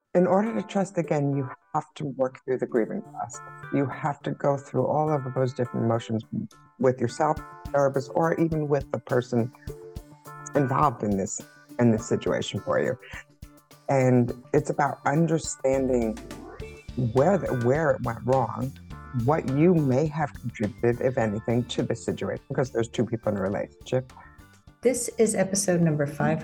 In order to trust again, you have to work through the grieving process. You have to go through all of those different emotions with yourself, therapist, or even with the person involved in this situation for you. And it's about understanding where it went wrong, what you may have contributed, if anything, to the situation, because there's two people in a relationship. This is episode number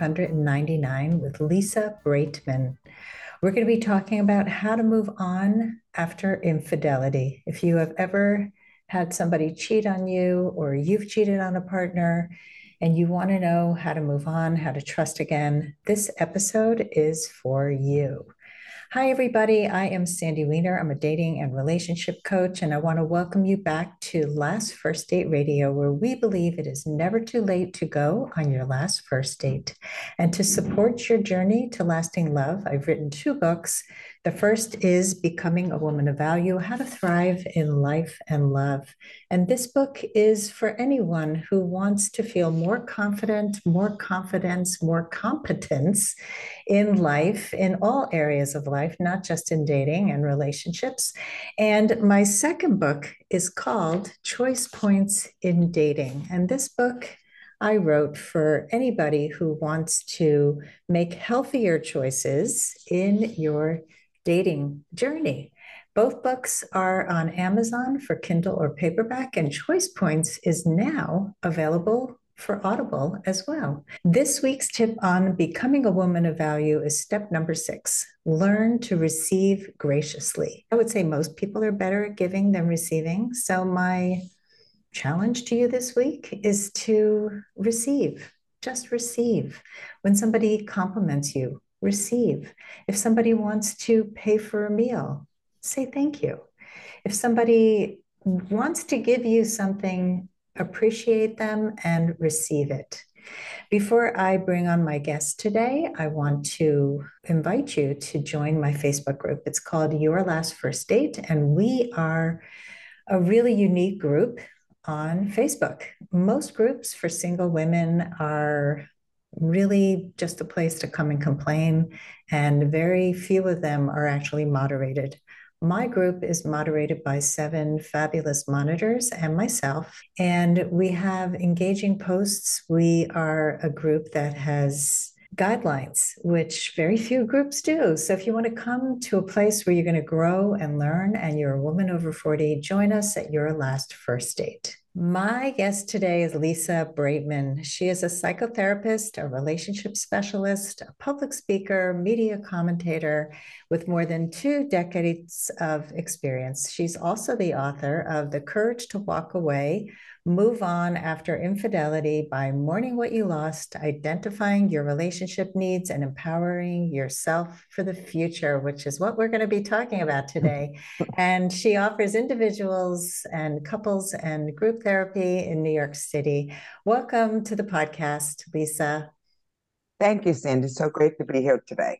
599 with Lisa Braitman. We're going to be talking about how to move on after infidelity. If you have ever had somebody cheat on you or you've cheated on a partner and you want to know how to move on, how to trust again, this episode is for you. Hi, everybody. I am Sandy Weiner. I'm a dating and relationship coach, and I want to welcome you back to Last First Date Radio, where we believe it is never too late to go on your last first date. And to support your journey to lasting love, I've written two books. The first is Becoming a Woman of Value, How to Thrive in Life and Love. And this book is for anyone who wants to feel more confident, more confidence, more competence in life, in all areas of life, not just in dating and relationships. And my second book is called Choice Points in Dating. And this book I wrote for anybody who wants to make healthier choices in your dating journey. Both books are on Amazon for Kindle or paperback, and Choice Points is now available for Audible as well. This week's tip on becoming a woman of value is step number 6: learn to receive graciously. I would say most people are better at giving than receiving. So, my challenge to you this week is to receive. Just receive. When somebody compliments you, receive. If somebody wants to pay for a meal, say thank you. If somebody wants to give you something, appreciate them and receive it. Before I bring on my guest today, I want to invite you to join my Facebook group. It's called Your Last First Date, and we are a really unique group on Facebook. Most groups for single women are really just a place to come and complain, and very few of them are actually moderated. My group is moderated by 7 fabulous monitors and myself, and we have engaging posts. We are a group that has guidelines, which very few groups do. So if you want to come to a place where you're going to grow and learn and you're a woman over 40, join us at Your Last First Date. My guest today is Lisa Braitman. She is a psychotherapist, a relationship specialist, a public speaker, media commentator with more than 2 decades of experience. She's also the author of The Courage to Walk Away, Move On After Infidelity by Mourning What You Lost, Identifying Your Relationship Needs, and Empowering Yourself for the Future, which is what we're going to be talking about today. And she offers individuals and couples and group therapy in New York City. Welcome to the podcast, Lisa. Thank you, Sandy. So great to be here today.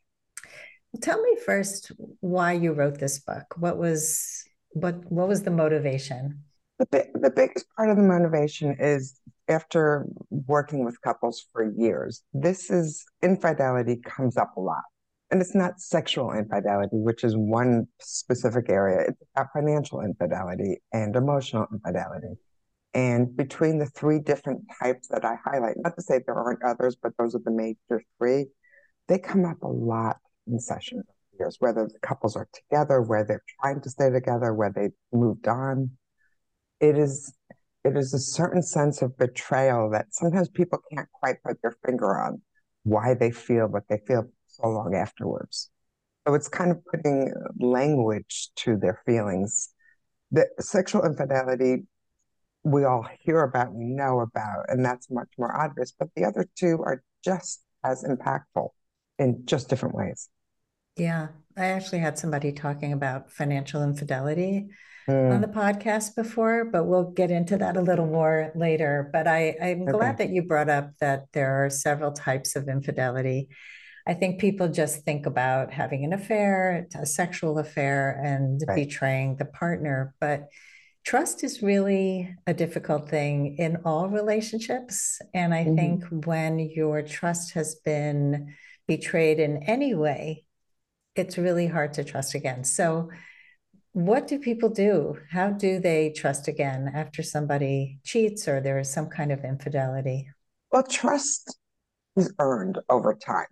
Tell me first why you wrote this book. What was the motivation? The biggest part of the motivation is after working with couples for years, this is infidelity comes up a lot. And it's not sexual infidelity, which is one specific area. It's about financial infidelity and emotional infidelity. And between the 3 different types that I highlight, not to say there aren't others, but those are the major 3, they come up a lot in sessions, years, whether the couples are together, where they're trying to stay together, where they've moved on. It is a certain sense of betrayal that sometimes people can't quite put their finger on why they feel what they feel so long afterwards. So it's kind of putting language to their feelings. The sexual infidelity we all hear about, we know about, and that's much more obvious. But the other 2 are just as impactful in just different ways. Yeah, I actually had somebody talking about financial infidelity on the Mm, podcast before, but we'll get into that a little more later. But I'm okay, glad that you brought up that there are several types of infidelity. I think people just think about having an affair, a sexual affair, and right. betraying the partner. But trust is really a difficult thing in all relationships. And I Hmm. think when your trust has been betrayed in any way, it's really hard to trust again. So, what do people do? How do they trust again after somebody cheats or there is some kind of infidelity? Well, trust is earned over time.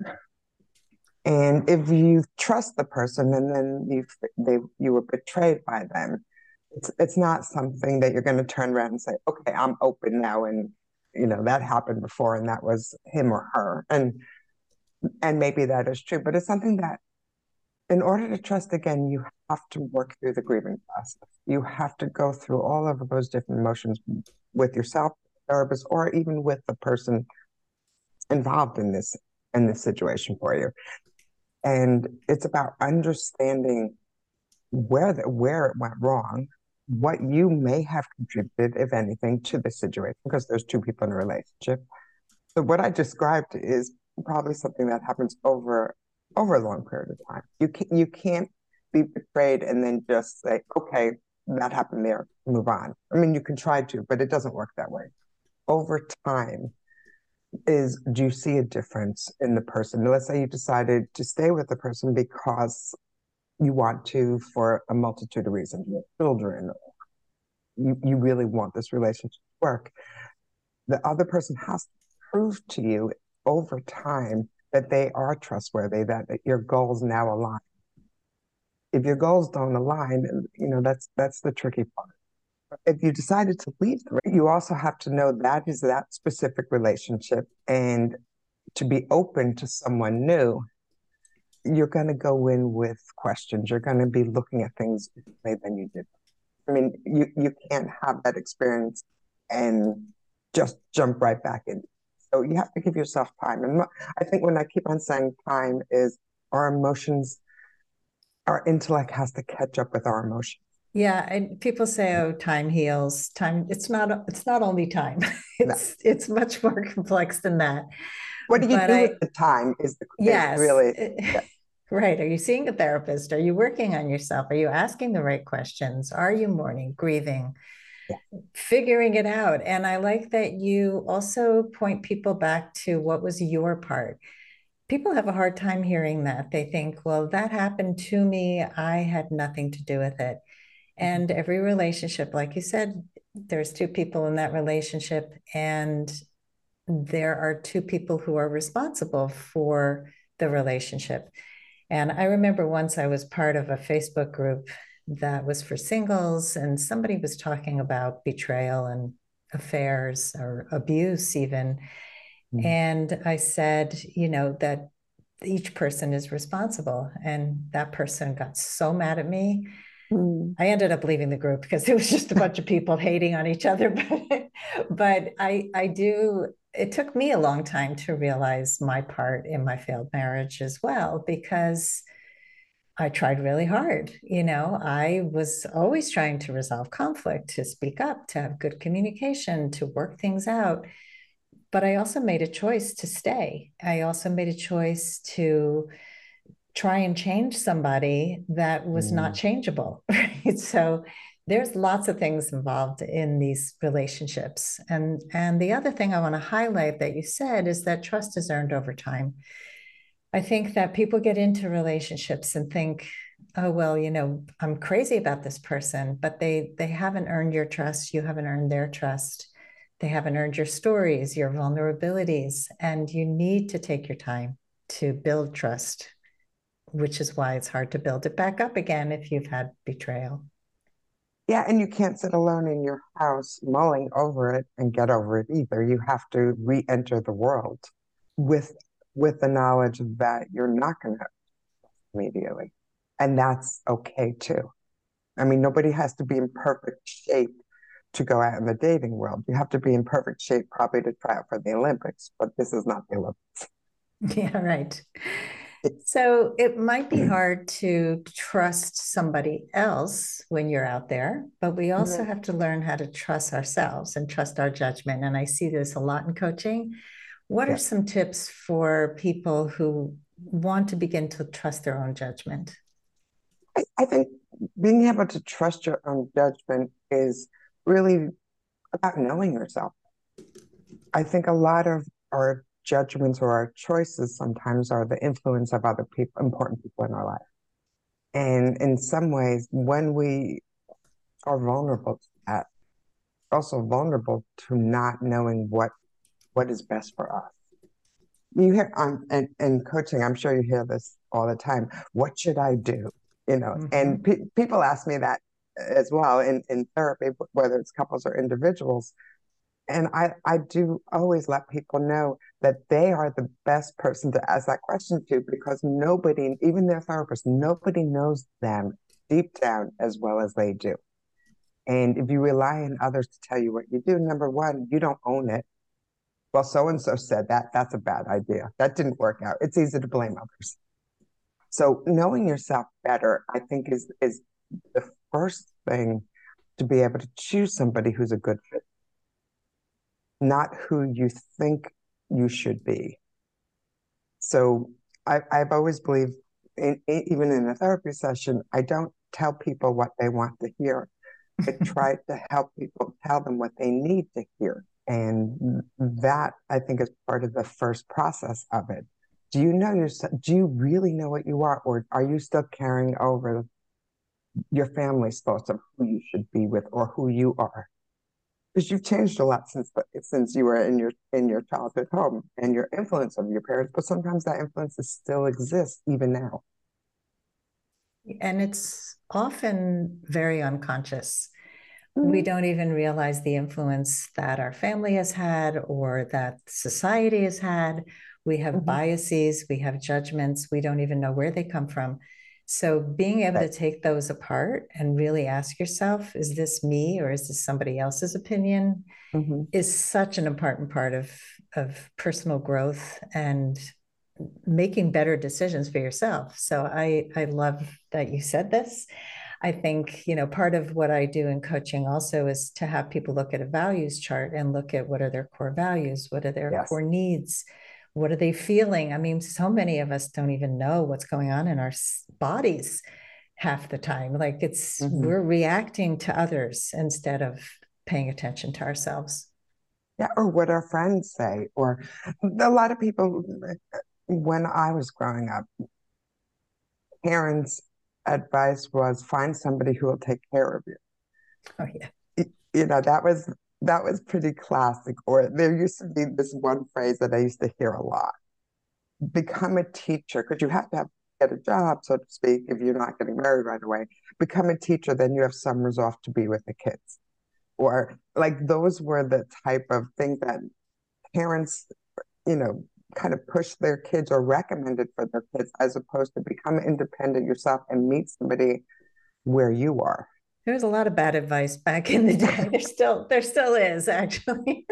And if you trust the person and then you were betrayed by them, it's not something that you're going to turn around and say, okay, I'm open now, and that happened before, and that was him or her, and maybe that is true, but it's something that in order to trust again, you have to work through the grieving process. You have to go through all of those different emotions with yourself, therapist, or even with the person involved in this situation for you. And it's about understanding where it went wrong, what you may have contributed, if anything, to the situation, because there's two people in a relationship. So what I described is probably something that happens over a long period of time. You can't be betrayed and then just say, okay, that happened there, move on. I mean, you can try to, but it doesn't work that way. Over time, do you see a difference in the person? Let's say you decided to stay with the person because you want to for a multitude of reasons. You have children, you really want this relationship to work. The other person has to prove to you over time that they are trustworthy, that your goals now align. If your goals don't align, that's the tricky part. If you decided to leave, you also have to know that is that specific relationship, and to be open to someone new, you're going to go in with questions. You're going to be looking at things differently than you did. I mean, you can't have that experience and just jump right back in. So you have to give yourself time. And I think when I keep on saying time is our emotions, our intellect has to catch up with our emotions. Yeah, and people say, "Oh, time heals." Time, it's not. It's not only time. No. It's much more complex than that. What do you But do with the time is yes, really, yeah. right. Are you seeing a therapist? Are you working on yourself? Are you asking the right questions? Are you mourning, grieving, Yeah. figuring it out? And I like that you also point people back to what was your part. People have a hard time hearing that. They think, well, that happened to me. I had nothing to do with it. And every relationship, like you said, there's two people in that relationship, and there are two people who are responsible for the relationship. And I remember once I was part of a Facebook group that was for singles, and somebody was talking about betrayal and affairs or abuse, even. And I said, that each person is responsible. And that person got so mad at me. Mm. I ended up leaving the group because it was just a bunch of people hating on each other. But I do, it took me a long time to realize my part in my failed marriage as well, because I tried really hard. I was always trying to resolve conflict, to speak up, to have good communication, to work things out. But I also made a choice to stay. I also made a choice to try and change somebody that was not changeable, right? So there's lots of things involved in these relationships. And the other thing I want to highlight that you said is that trust is earned over time. I think that people get into relationships and think, oh, well, I'm crazy about this person, but they haven't earned your trust. You haven't earned their trust. They haven't earned your stories, your vulnerabilities, and you need to take your time to build trust, which is why it's hard to build it back up again if you've had betrayal. Yeah, and you can't sit alone in your house mulling over it and get over it either. You have to re-enter the world with the knowledge that you're not going to immediately. And that's okay too. I mean, nobody has to be in perfect shape to go out in the dating world. You have to be in perfect shape probably to try out for the Olympics, but this is not the Olympics. Yeah, right. So it might be hard to trust somebody else when you're out there, but we also have to learn how to trust ourselves and trust our judgment. And I see this a lot in coaching. What are Yeah. some tips for people who want to begin to trust their own judgment? I think being able to trust your own judgment is really about knowing yourself. I think a lot of our judgments or our choices sometimes are the influence of other people, important people in our life. And in some ways, when we are vulnerable to that, also vulnerable to not knowing what is best for us. You hear in coaching, I'm sure you hear this all the time. What should I do? Hmm. And people ask me that as well in therapy, whether it's couples or individuals. And I do always let people know that they are the best person to ask that question to because nobody, even their therapist, nobody knows them deep down as well as they do. And if you rely on others to tell you what you do, number one, you don't own it. Well, so and so said that. That's a bad idea. That didn't work out. It's easy to blame others. So knowing yourself better, I think, is the first thing to be able to choose somebody who's a good fit, not who you think you should be. So I've always believed, even in a therapy session, I don't tell people what they want to hear. I try to help people tell them what they need to hear. And that, I think, is part of the first process of it. Do you know yourself? Do you really know what you are? Or are you still carrying over your family's thoughts of who you should be with or who you are? Because you've changed a lot since you were in your childhood home and your influence of your parents, but sometimes that influence still exists even now. And it's often very unconscious. We Mhm. don't even realize the influence that our family has had or that society has had. We have Mhm. biases, we have judgments, we don't even know where they come from. So, being able Right. to take those apart and really ask yourself, is this me or is this somebody else's opinion, Mhm. is such an important part of personal growth and making better decisions for yourself. So, I love that you said this. I think, part of what I do in coaching also is to have people look at a values chart and look at what are their core values, what are their Yes. core needs, what are they feeling? I mean, so many of us don't even know what's going on in our bodies half the time. Like Mhm. we're reacting to others instead of paying attention to ourselves. Yeah, or what our friends say, or a lot of people, when I was growing up, parents' advice was find somebody who will take care of you. Oh, yeah. That was pretty classic. Or there used to be this one phrase that I used to hear a lot: become a teacher, because you have to get a job, so to speak, if you're not getting married right away. Become a teacher, then you have summers off to be with the kids. Or like those were the type of things that parents, you know, kind of push their kids or recommended for their kids, as opposed to become independent yourself and meet somebody where you are. There was a lot of bad advice back in the day. There still is actually.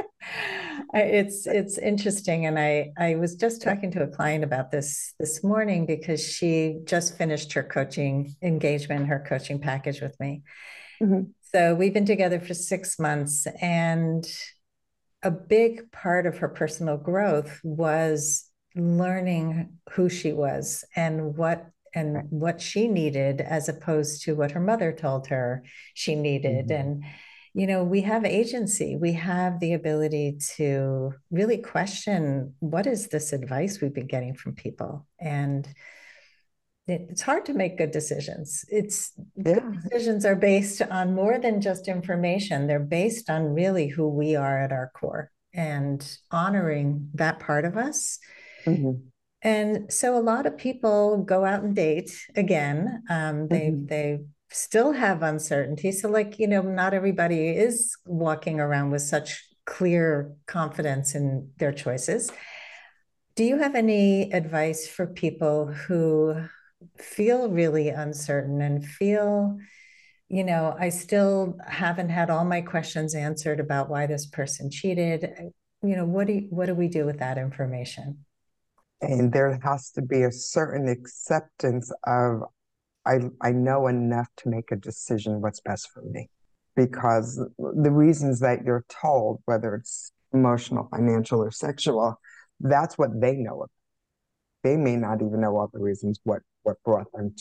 It's interesting, and I was just Yeah. talking to a client about this morning because she just finished her coaching engagement, her coaching package with me. Mhm. So we've been together for 6 months, and a big part of her personal growth was learning who she was and Right. what she needed as opposed to what her mother told her she needed. Mhm. And we have agency, we have the ability to really question what is this advice we've been getting from people. And it's hard to make good decisions. It's good Yeah. decisions are based on more than just information. They're based on really who we are at our core and honoring that part of us. Mhm. And so a lot of people go out and date again. Mhm. They still have uncertainty. So not everybody is walking around with such clear confidence in their choices. Do you have any advice for people who feel really uncertain and feel, I still haven't had all my questions answered about why this person cheated? What do we do with that information? And there has to be a certain acceptance of I know enough to make a decision what's best for me. Because the reasons that you're told, whether it's emotional, financial, or sexual, that's what they know. They may not even know all the reasons what brought them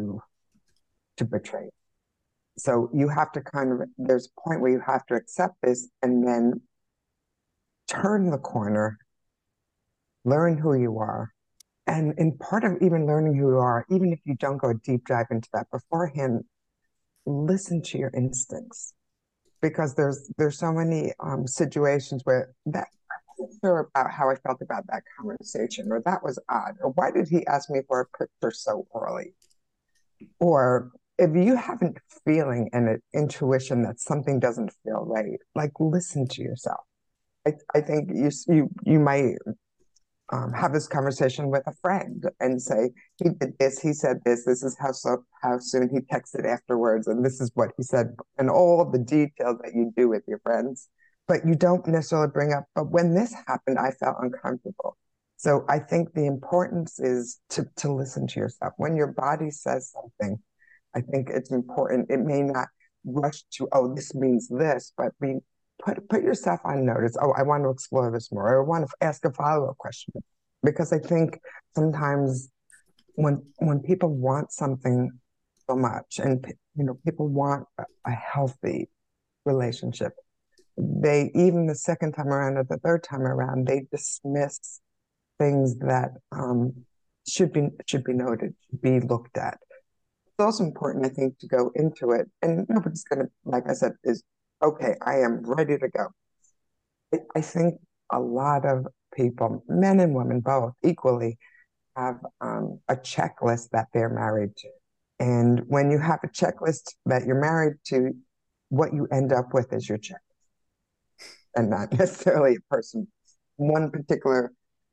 to betray. So you have to there's a point where you have to accept this and then turn the corner, learn who you are, And in part of even learning who you are, even if you don't go a deep dive into that beforehand, listen to your instincts because there's so many situations where that I wasn't sure about how I felt about that conversation, or that was odd, or why did he ask me for a picture so early? Or if you haven't feeling and an intuition that something doesn't feel right, like listen to yourself. I think you might have this conversation with a friend and say, he did this, he said this is how soon he texted afterwards, and this is what he said, and all the details that you do with your friends. But you don't necessarily bring up, but when this happened, I felt uncomfortable. So I think the importance is to listen to yourself. When your body says something, I think it's important. It may not rush to, oh, this means this, but put yourself on notice. Oh, I want to explore this more. Or I want to ask a follow-up question. Because I think sometimes when people want something so much, and people want a healthy relationship, they even the second time around or the third time around, they dismiss things that should be noted, should be looked at. It's also important, I think, to go into it, and nobody's going to, like I said, is okay. I am ready to go. I think a lot of people, men and women both, equally have a checklist that they're married to. And when you have a checklist that you're married to, what you end up with is your checklist, and not necessarily a person. One particular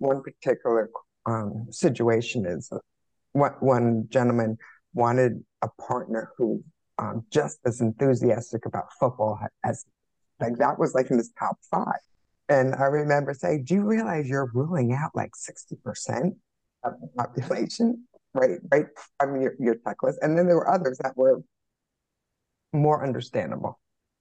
situation is one gentleman wanted a partner who just as enthusiastic about football as like that was like in his top five. And I remember saying, "Do you realize you're ruling out like 60% of the population, right from your checklist?" And then there were others that were more understandable.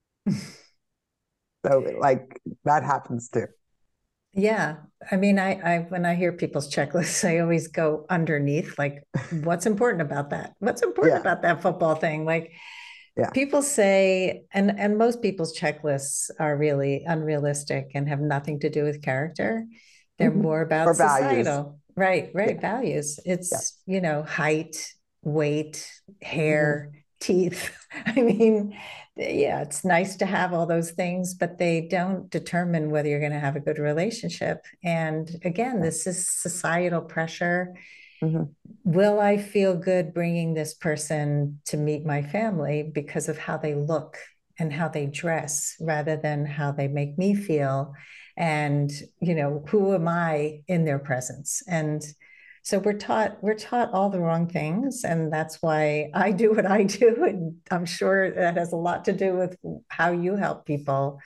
So like that happens too. Yeah. I mean, I when I hear people's checklists, I always go underneath, like, what's important about that? What's important Yeah, about that football thing? Like yeah. people say, and most people's checklists are really unrealistic and have nothing to do with character. They're Hmm. more Or about values. societal. Right, right. Yeah, Values. yeah. It's, height, weight, Hmm. hair, teeth. I mean, yeah, it's nice to have all those things, but they don't determine whether you're going to have a good relationship. And again, Yeah. this is societal pressure. Hmm. Will I feel good bringing this person to meet my family because of how they look and how they dress rather than how they make me feel? And, who am I in their presence? And so we're taught all the wrong things. And that's why I do what I do. And I'm sure that has a lot to do with how you help people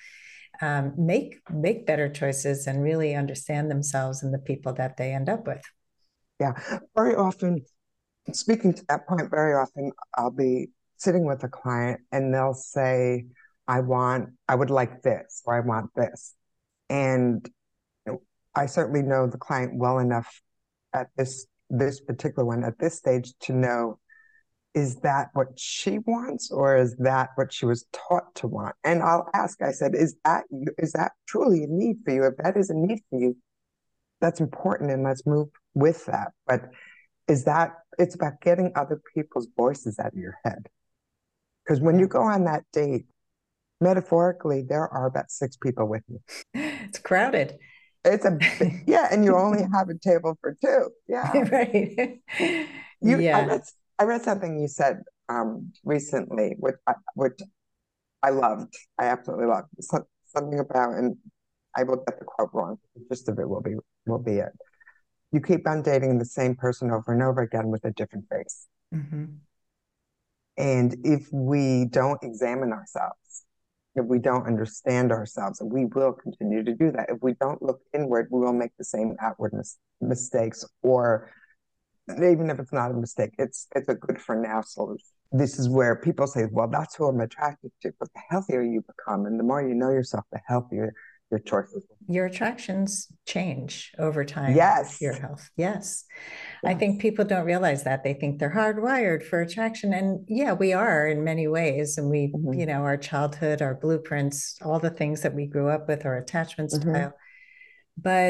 make better choices and really understand themselves and the people that they end up with. Yeah. Very often, speaking to that point, very often I'll be sitting with a client and they'll say, I would like this, or I want this. And I certainly know the client well enough at this particular one at this stage to know, is that what she wants, or is that what she was taught to want? And I'll ask, I said, is that truly a need for you? If that is a need for you, that's important, and let's move with that. But it's about getting other people's voices out of your head. Because when you Yeah. go on that date, metaphorically, there are about six people with you. It's crowded. Yeah, and you only have a table for two. Yeah. Right. You Yeah. I read something you said recently, which I loved. I absolutely loved. Something about, and I will get the quote wrong. The gist of it will be it. You keep on dating the same person over and over again with a different face. Mhm. And if we don't examine ourselves, if we don't understand ourselves, and we will continue to do that. If we don't look inward, we will make the same outward mistakes, or even if it's not a mistake, it's a good for now solution. This is where people say, well, that's who I'm attracted to. But the healthier you become, and the more you know yourself, the healthier your choices will be. Your attractions change over time with your Yes, health. Yes. I think yes. people don't realize that. They think they're hardwired for attraction. And yeah, we are in many ways. And Hmm. our childhood, our blueprints, all the things that we grew up with, our attachment Hmm. style. But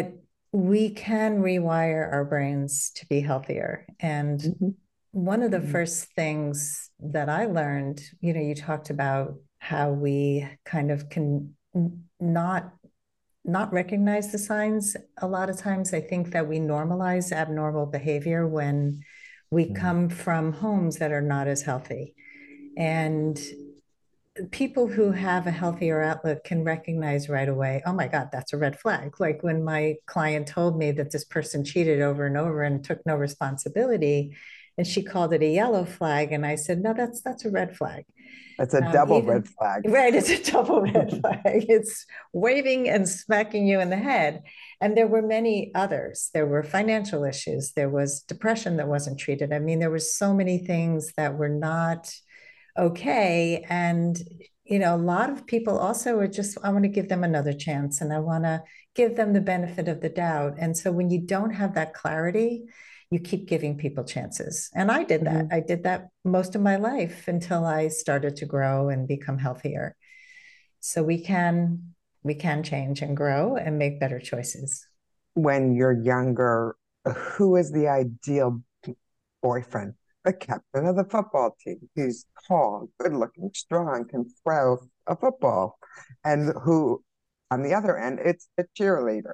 we can rewire our brains to be healthier. And Mhm. one of the Mhm. first things that I learned, you talked about how we kind of can not not recognize the signs. A lot of times I think that we normalize abnormal behavior when we Mhm. come from homes that are not as healthy. And people who have a healthier outlook can recognize right away, oh my God, that's a red flag. Like when my client told me that this person cheated over and over and took no responsibility, and she called it a yellow flag. And I said, no, that's a red flag. That's a double red Even flag. right, it's a double red flag. It's waving and smacking you in the head. And there were many others. There were financial issues. There was depression that wasn't treated. I mean, there were so many things that were not okay. And, a lot of people also are just, I want to give them another chance and I want to give them the benefit of the doubt. And so when you don't have that clarity, you keep giving people chances. And I did that. Mhm. I did that most of my life until I started to grow and become healthier. So we can change and grow and make better choices. When you're younger, who is the ideal boyfriend? The captain of the football team. He's tall, good looking, strong, can throw a football. And who, on the other end, it's the cheerleader,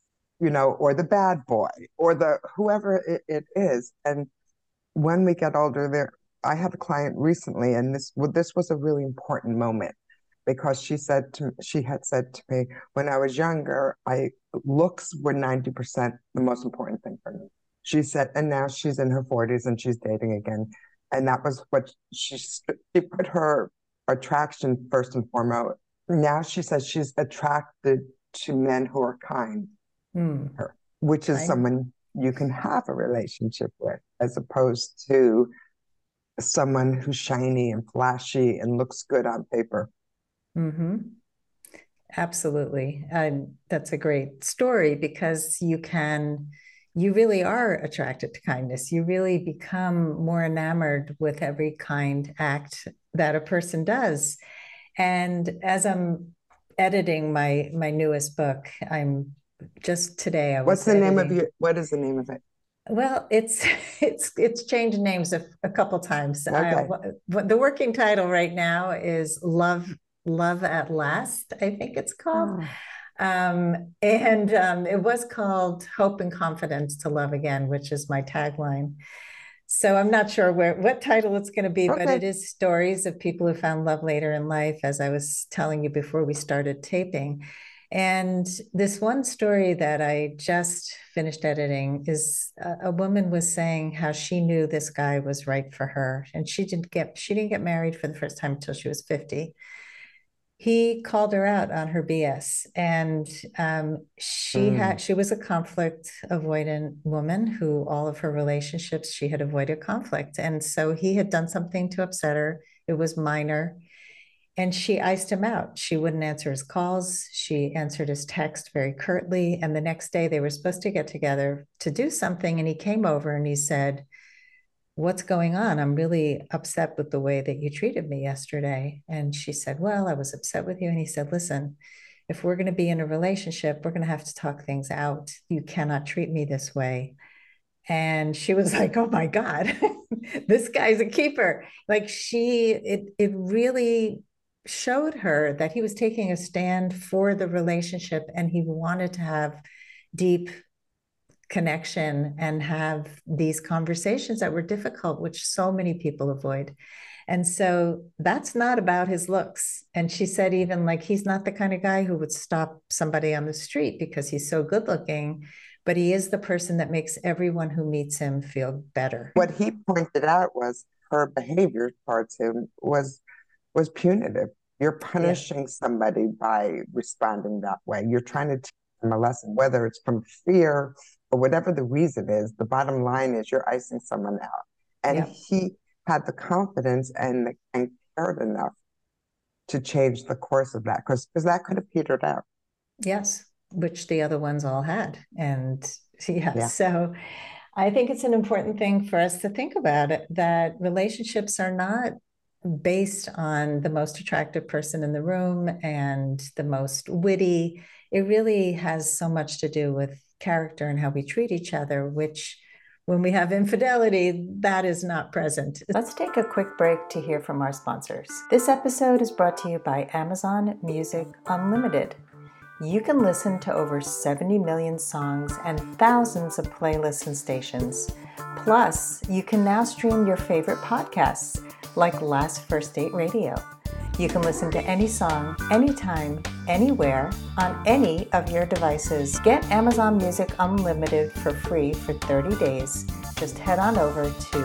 or the bad boy, or the whoever it is. And when we get older, I had a client recently, and this was a really important moment because she had said to me, when I was younger, I looks were 90% the most important thing for me. She said, and now she's in her 40s and she's dating again. And that was what she put her attraction first and foremost. Now she says she's attracted to men who are kind Hmm. her, which is I someone you can have a relationship with, as opposed to someone who's shiny and flashy and looks good on paper. mm-hmm. Absolutely. And that's a great story because you really are attracted to kindness. You really become more enamored with every kind act that a person does. And as I'm editing my newest book, I'm just today I What's was the name of editing. your, what is the name of it? Well, it's it's changed names a couple times. Okay. The working title right now is Love at Last, I think it's called. Oh, And it was called Hope and Confidence to Love Again, which is my tagline. So I'm not sure what title it's going to be, but okay. it is stories of people who found love later in life, as I was telling you before we started taping. And this one story that I just finished editing is a woman was saying how she knew this guy was right for her, and she didn't get married for the first time until she was 50. He called her out on her BS, and Mm. she was a conflict avoidant woman who all of her relationships she had avoided conflict, and so he had done something to upset her. It was minor, and she iced him out. She wouldn't answer his calls. She answered his text very curtly, and the next day they were supposed to get together to do something, and he came over and he said, what's going on? I'm really upset with the way that you treated me yesterday. And she said, well, I was upset with you. And he said, listen, if we're going to be in a relationship, we're going to have to talk things out. You cannot treat me this way. And she was like, oh my God, this guy's a keeper. Like it really showed her that he was taking a stand for the relationship and he wanted to have deep connection and have these conversations that were difficult, which so many people avoid. And so that's not about his looks. And she said, even like, he's not the kind of guy who would stop somebody on the street because he's so good looking, but he is the person that makes everyone who meets him feel better. What he pointed out was her behavior towards him was punitive. You're Yeah. punishing somebody by responding that way. You're trying to teach them a lesson, whether it's from fear or whatever the reason is. The bottom line is you're icing someone out. And Yeah. he had the confidence and cared enough to change the course of that because that could have petered out. Yes. Which the other ones all had. And yeah, Yeah. so I think it's an important thing for us to think about it, that relationships are not based on the most attractive person in the room and the most witty. It really has so much to do with character and how we treat each other, which when we have infidelity, that is not present. Let's take a quick break to hear from our sponsors. This episode is brought to you by Amazon Music Unlimited. You can listen to over 70 million songs and thousands of playlists and stations. Plus, you can now stream your favorite podcasts like Last First Date Radio. You can listen to any song, anytime, anywhere, on any of your devices. Get Amazon Music Unlimited for free for 30 days. Just head on over to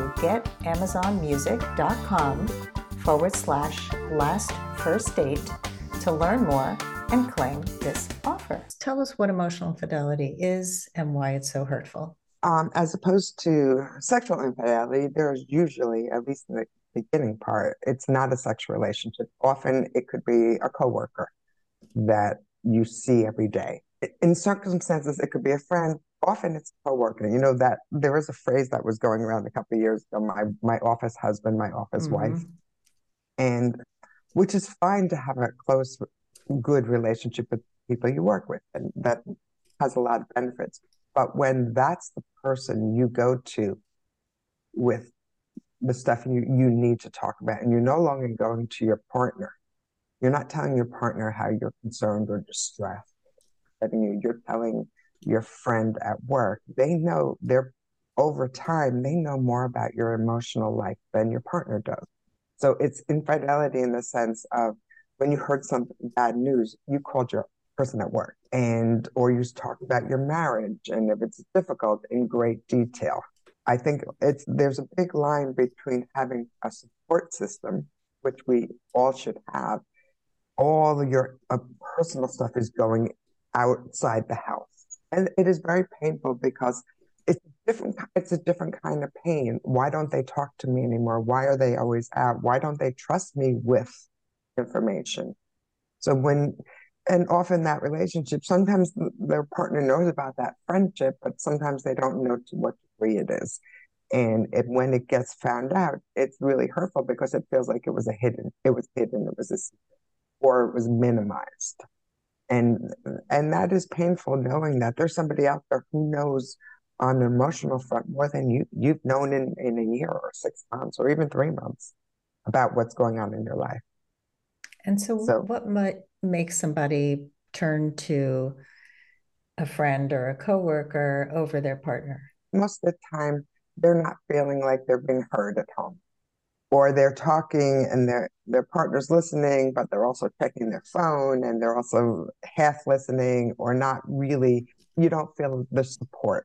getamazonmusic.com/lastfirstdate to learn more and claim this offer. Tell us what emotional infidelity is and why it's so hurtful. As opposed to sexual infidelity, there's usually, at least in the beginning part, it's not a sexual relationship. Often it could be a coworker that you see every day. In circumstances, it could be a friend. Often it's a coworker. You know that there was a phrase that was going around a couple of years ago, my office husband, my office wife, and which is fine to have a close, good relationship with people you work with, and that has a lot of benefits. But when that's the person you go to with the stuff you need to talk about, and you're no longer going to your partner, you're not telling your partner how you're concerned or distressed. You're telling your friend at work. They know over time, they know more about your emotional life than your partner does. So it's infidelity in the sense of when you heard some bad news, you called your person at work or you talked about your marriage, and if it's difficult, in great detail. I think there's a big line between having a support system, which we all should have. All of your personal stuff is going outside the house. And it is very painful because it's a different kind of pain. Why don't they talk to me anymore? Why are they always out? Why don't they trust me with information? And often that relationship, sometimes their partner knows about that friendship, but sometimes they don't know to what degree it is. And when it gets found out, it's really hurtful because it feels like it was hidden, it was a secret, or it was minimized. And that is painful, knowing that there's somebody out there who knows on the emotional front more than you've known in a year or 6 months or even 3 months about what's going on in your life. And so what might make somebody turn to a friend or a coworker over their partner? Most of the time, they're not feeling like they're being heard at home, or they're talking and their partner's listening, but they're also checking their phone, and they're also half listening or not really. You don't feel the support.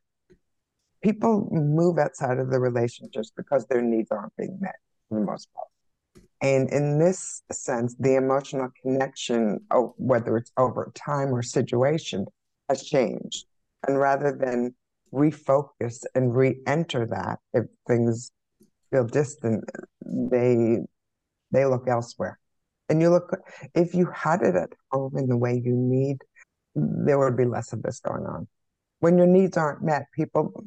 People move outside of the relationships because their needs aren't being met for the most part. And in this sense, the emotional connection, whether it's over time or situation, has changed. And rather than refocus and re-enter that, if things feel distant, they look elsewhere. And if you had it at home in the way you need, there would be less of this going on. When your needs aren't met, people,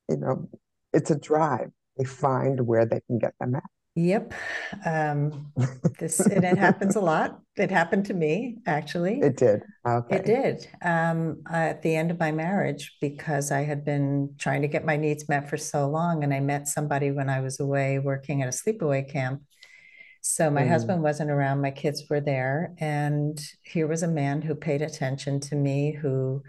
it's a drive. They find where they can get them at. Yep. And it happens a lot. It happened to me, actually. It did. Okay. It did. At the end of my marriage, because I had been trying to get my needs met for so long, and I met somebody when I was away working at a sleepaway camp. So my husband wasn't around, my kids were there, and here was a man who paid attention to me, who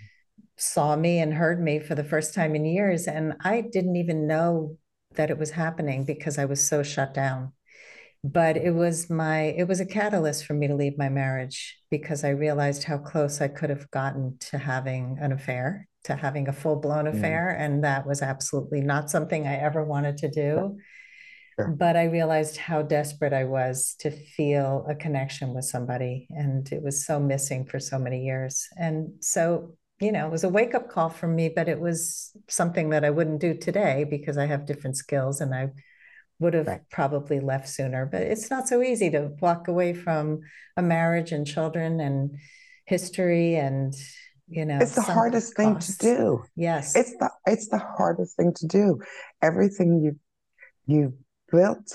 saw me and heard me for the first time in years. And I didn't even know that it was happening because I was so shut down. But it was a catalyst for me to leave my marriage, because I realized how close I could have gotten to having an affair, to having a full-blown affair. And that was absolutely not something I ever wanted to do. Sure. But I realized how desperate I was to feel a connection with somebody. And it was so missing for so many years. And so, it was a wake-up call for me, but it was something that I wouldn't do today because I have different skills, and I would have probably left sooner. But it's not so easy to walk away from a marriage and children and history, and it's the hardest thing to do. Yes, it's the hardest thing to do. Everything you've built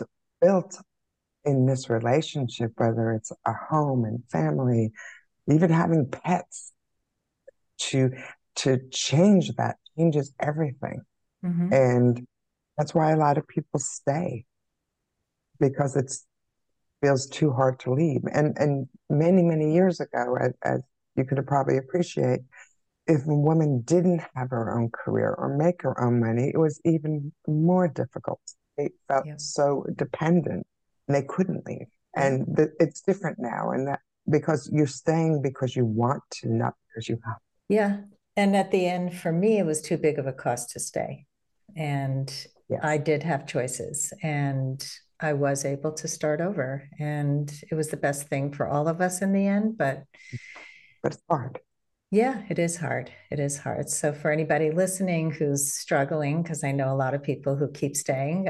in this relationship, whether it's a home and family, even having pets, to to change that changes everything. Mm-hmm. And that's why a lot of people stay because it feels too hard to leave. And many, many years ago, as you could probably appreciate, if a woman didn't have her own career or make her own money, it was even more difficult. They felt Yep. so dependent and they couldn't leave. Yep. And it's different now, and that because you're staying because you want to, not because you have. Yeah. And at the end, for me, it was too big of a cost to stay. And I Yes, did have choices, and I was able to start over. And it was the best thing for all of us in the end. But but it's hard. yeah, it is hard. It is hard. So for anybody listening who's struggling, because I know a lot of people who keep staying,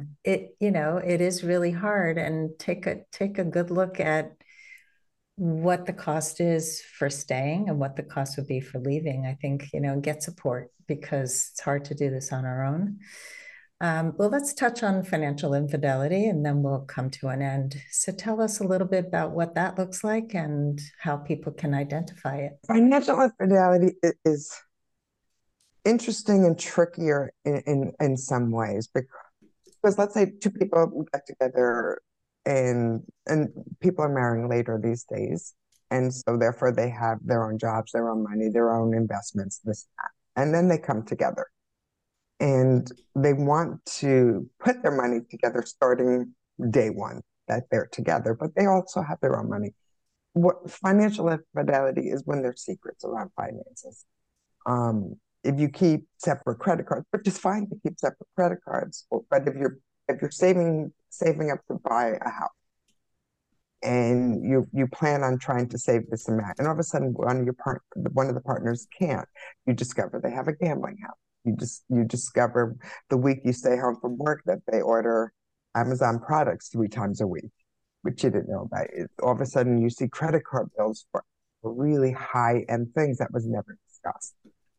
it is really hard. And take a good look at what the cost is for staying and what the cost would be for leaving. I think, get support because it's hard to do this on our own. Well, let's touch on financial infidelity and then we'll come to an end. So tell us a little bit about what that looks like and how people can identify it. Financial infidelity is interesting and trickier in some ways because let's say two people get together and people are marrying later these days, and so therefore they have their own jobs, their own money, their own investments, this and that, and then they come together and they want to put their money together starting day one that they're together, but they also have their own money. What financial infidelity is when there's secrets around finances. Um, if you keep separate credit cards, which is fine to keep separate credit cards, but if you're saving up to buy a house and you plan on trying to save this amount, and all of a sudden one of the partners can't, you discover they have a gambling house. You discover the week you stay home from work that they order Amazon products 3 times a week, which you didn't know about. All of a sudden you see credit card bills for really high end things that was never discussed.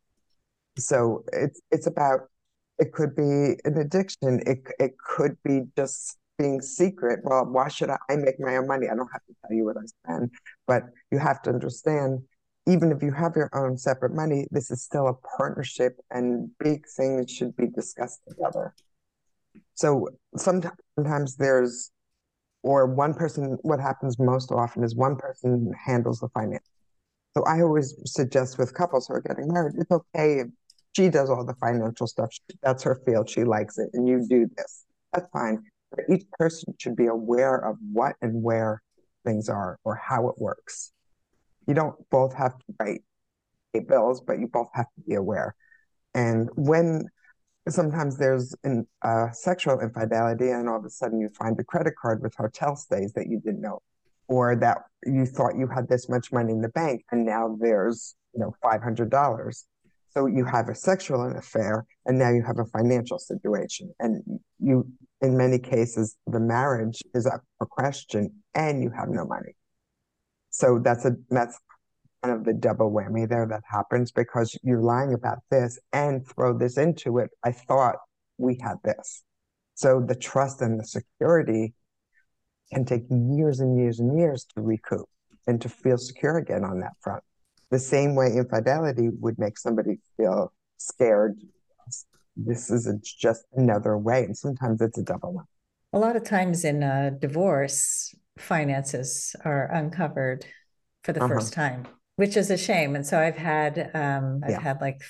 So it's about, it could be an addiction. It could be just being secret. Well, why should I make my own money? I don't have to tell you what I spend, but you have to understand, even if you have your own separate money, this is still a partnership and big things should be discussed together. So sometimes or one person, what happens most often is one person handles the finance. So I always suggest with couples who are getting married, it's okay if she does all the financial stuff. That's her field. She likes it. And you do this. That's fine. But each person should be aware of what and where things are or how it works. You don't both have to pay bills, but you both have to be aware. And when sometimes there's sexual infidelity, and all of a sudden you find a credit card with hotel stays that you didn't know, or that you thought you had this much money in the bank, and now there's $500. So you have a sexual affair, and now you have a financial situation, and in many cases, the marriage is up for question, and you have no money. So that's kind of the double whammy there that happens because you're lying about this and throw this into it. I thought we had this. So the trust and the security can take years and years and years to recoup and to feel secure again on that front. The same way infidelity would make somebody feel scared. This is just another way. And sometimes it's a double one. A lot of times in a divorce, finances are uncovered for the Uh-huh. first time, which is a shame. And so I've Yeah. had like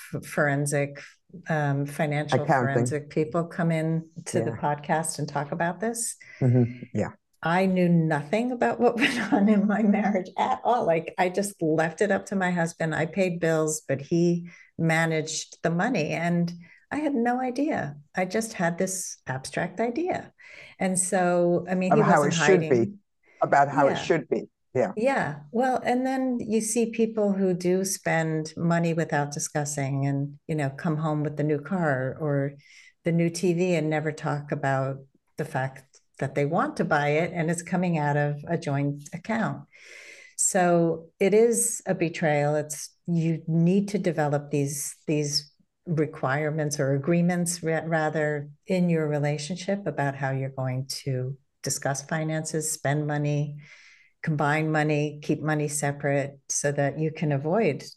financial Accounting. forensic people come in to the Yeah. podcast and talk about this. Yeah. I knew nothing about what went on in my marriage at all. Like I just left it up to my husband. I paid bills, but he managed the money and I had no idea. I just had this abstract idea. And so, I mean, Of he how it wasn't should be, hiding. about how it Yeah. should be. Yeah. Yeah. Well, and then you see people who do spend money without discussing and, come home with the new car or the new TV and never talk about the fact that they want to buy it and it's coming out of a joint account. So it is a betrayal. You need to develop these requirements or agreements rather in your relationship about how you're going to discuss finances, spend money, combine money, keep money separate so that you can avoid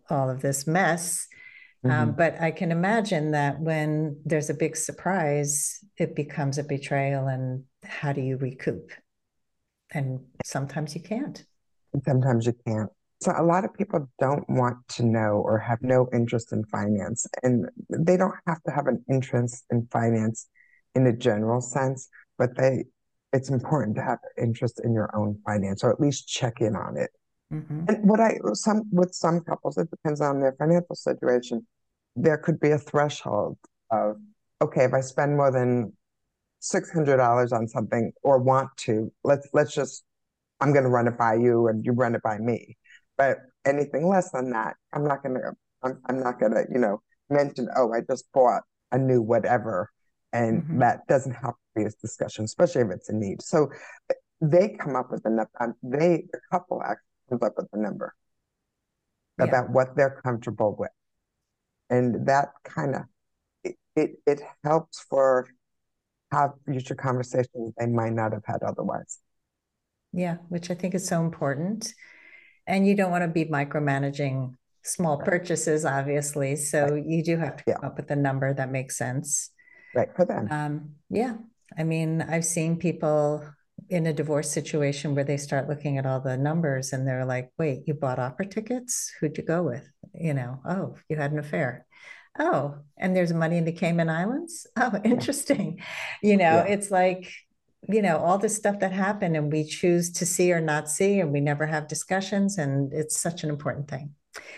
all of this mess. But I can imagine that when there's a big surprise, it becomes a betrayal. And how do you recoup? And sometimes you can't. Sometimes you can't. So a lot of people don't want to know or have no interest in finance. And they don't have to have an interest in finance in a general sense, but it's important to have interest in your own finance or at least check in on it. Mm-hmm. And with some couples, it depends on their financial situation. There could be a threshold of, okay, if I spend more than $600 on something or want to, let's just I'm going to run it by you and you run it by me. But anything less than that, I'm not going to, mention, oh, I just bought a new whatever. And Mm-hmm. that doesn't have to be a discussion, especially if it's a need. So they come up with the couple actually comes up with a number Yeah. about what they're comfortable with. And that kind of, it helps for have future conversations they might not have had otherwise. Yeah. Which I think is so important. And you don't want to be micromanaging small Right. purchases, obviously. So Right. you do have to Yeah. come up with a number that makes sense. Right. For them. Yeah. I mean, I've seen people in a divorce situation where they start looking at all the numbers and they're like, wait, you bought opera tickets? Who'd you go with? Oh, you had an affair. Oh, and there's money in the Cayman Islands? Oh, Yeah. interesting. Yeah. It's like, all this stuff that happened and we choose to see or not see, and we never have discussions. And it's such an important thing.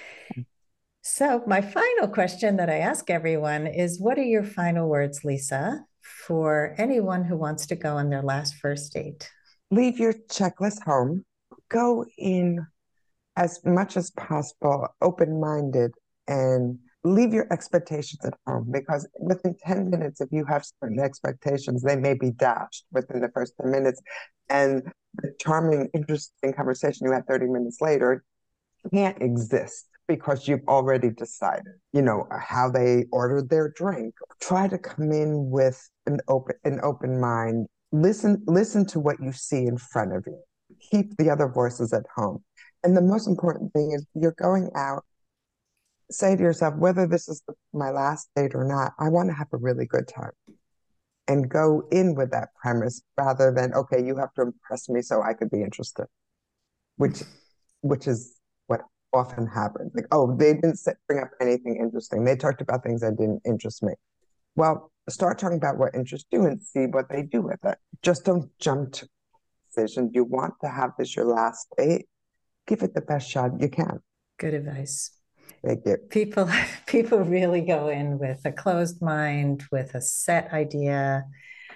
So, my final question that I ask everyone is, what are your final words, Lisa, for anyone who wants to go on their last first date? Leave your checklist home. Go in as much as possible, open-minded, and leave your expectations at home because within 10 minutes, if you have certain expectations, they may be dashed within the first 10 minutes. And the charming, interesting conversation you had 30 minutes later can't exist because you've already decided, how they ordered their drink. Try to come in with an open mind. Listen to what you see in front of you. Keep the other voices at home. And the most important thing is you're going out, say to yourself, whether this is my last date or not, I want to have a really good time and go in with that premise rather than, okay, you have to impress me so I could be interested, which which is what often happens. Like, oh, they didn't bring up anything interesting. They talked about things that didn't interest me. Well, start talking about what interests you and see what they do with it. Just don't jump to a decision. You want to have this your last date. Give it the best shot you can. Good advice. Thank you. People really go in with a closed mind, with a set idea,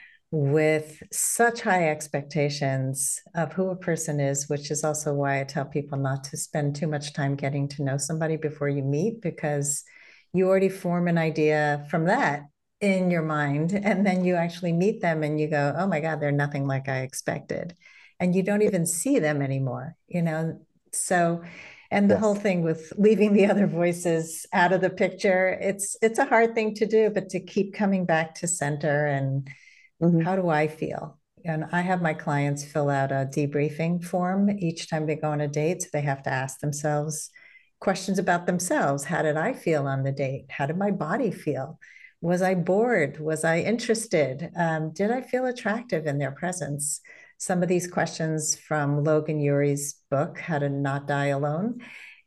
with such high expectations of who a person is, which is also why I tell people not to spend too much time getting to know somebody before you meet, because you already form an idea from that in your mind. And then you actually meet them and you go, oh my God, they're nothing like I expected. And you don't even see them anymore. So, and the whole Yes. thing with leaving the other voices out of the picture, it's a hard thing to do, but to keep coming back to center and Mm-hmm. how do I feel? And I have my clients fill out a debriefing form each time they go on a date. So they have to ask themselves questions about themselves. How did I feel on the date? How did my body feel? Was I bored? Was I interested? Did I feel attractive in their presence? Some of these questions from Logan Urie's book, How to Not Die Alone.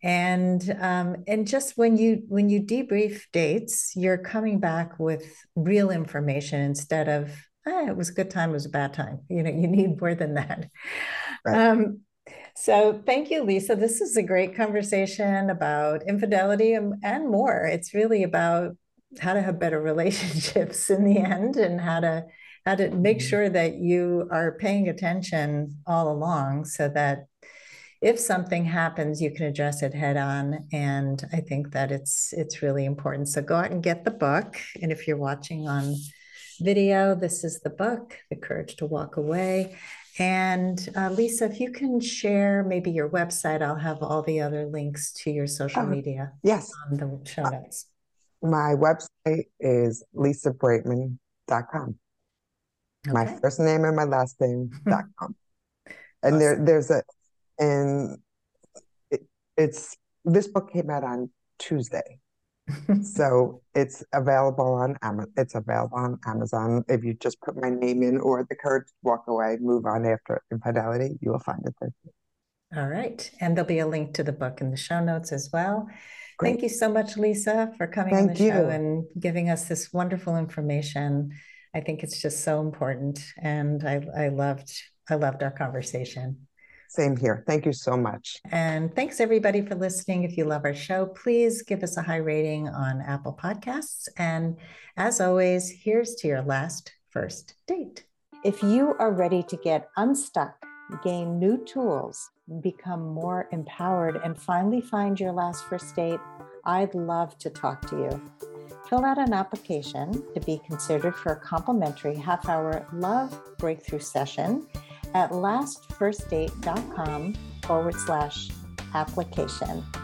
And just when you debrief dates, you're coming back with real information instead of it was a good time, it was a bad time. You need more than that. Right. Um, so thank you, Lisa. This is a great conversation about infidelity and more. It's really about how to have better relationships in the end and how to make Mm-hmm. sure that you are paying attention all along so that if something happens, you can address it head on. And I think that it's really important. So go out and get the book. And if you're watching on video, this is the book, The Courage to Walk Away. And Lisa, if you can share maybe your website, I'll have all the other links to your social Oh, media yes. on the show notes. My website is lisabraitman.com. My Okay. first name and my last name.com. And Awesome. and it, it's This book came out on Tuesday. So it's available on Amazon. It's available on Amazon. If you just put my name in or The Courage to Walk Away, Move On After Infidelity, you will find it there. All right. And there'll be a link to the book in the show notes as well. Great. Thank you so much, Lisa, for coming on the show and giving us this wonderful information. I think it's just so important. And I loved our conversation. Same here. Thank you so much. And thanks everybody for listening. If you love our show, please give us a high rating on Apple Podcasts. And as always, here's to your last first date. If you are ready to get unstuck, gain new tools, become more empowered, and finally find your last first date, I'd love to talk to you. Fill out an application to be considered for a complimentary half-hour love breakthrough session at lastfirstdate.com/application.